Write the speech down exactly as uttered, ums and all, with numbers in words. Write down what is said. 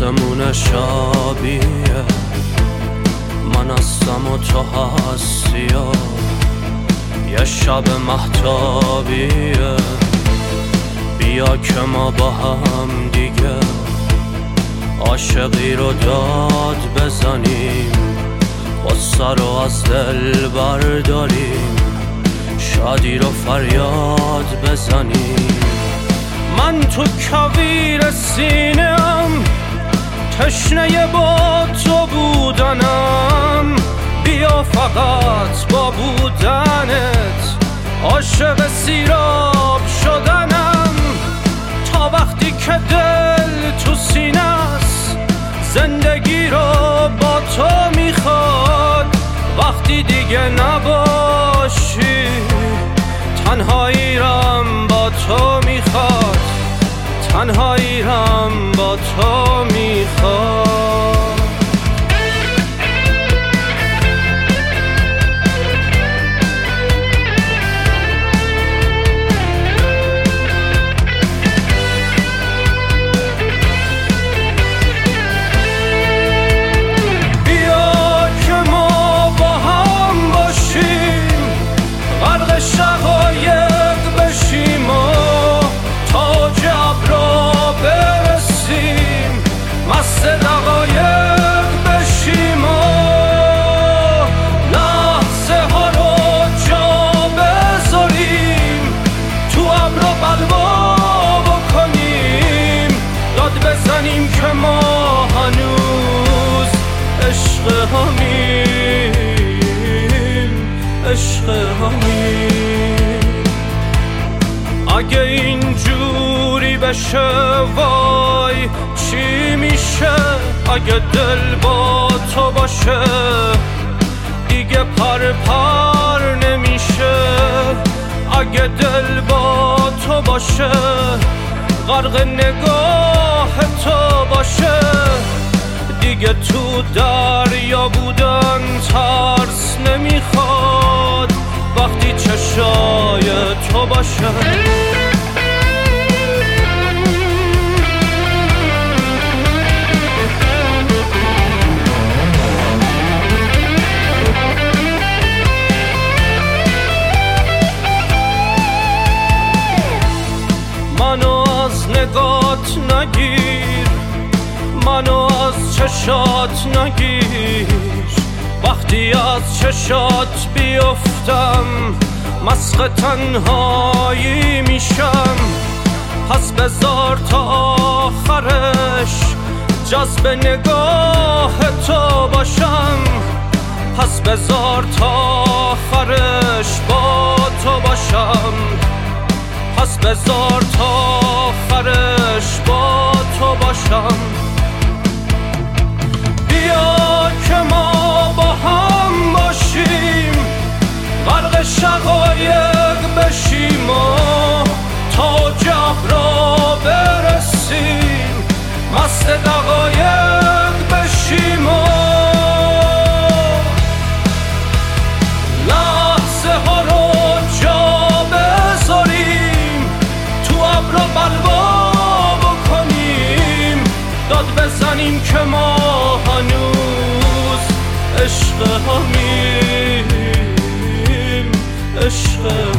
آسمون شبیه من هستم و تو هستی و یه شب مهتابیه. بیا که ما با هم دیگه عاشقی رو داد بزنیم، غصه رو از دل برداریم، شادی رو فریاد بزنیم. من تو کویر سینه‌ام تشنه با تو بودنم، بیا فقط با بودنت عاشق سیراب شدنم. تا وقتی که دل تو سینه است زندگی رو با تو میخواد، وقتی دیگه نباشی تنهایی رم با تو میخواد، تنهایی رم با تو میخواد. بیا که ما با هم باشیم، غرق شقایق بشیم و تا جبرا برسیم، مست دقایق بشیم و لحظه ها رو جا بذاریم، تو ابر و بلوا بکنیم، داد بزنیم که ما هنوز عشق همیم، عشق همیم. اگه اینجوری بشه وای چی میشه، اگه دل با تو باشه دیگه پر پر نمیشه. اگه دل با تو باشه غرق نگاه تو باشه، دیگه تو دریا بودن ترس نمیخواد وقتی چشای تو باشه. منو از نگات نگیر، منو از چشات نگیر، وقتی از چشات بیفتم مسخ تنهایی میشم. پس بذار تا آخرش جذب نگاه تو باشم، پس بذار تا آخرش با تو باشم، پس بذار تا آخرش با تو باشم. بیا که ما با هم باشیم، غرق شقایق بشیم و تا جبرا برسیم، مست دقایق بشیم و لحظه ها رو جا بذاریم، تو ابر و بلوا بکنیم، داد بزنیم که ما هنوز عشق همیم، عشق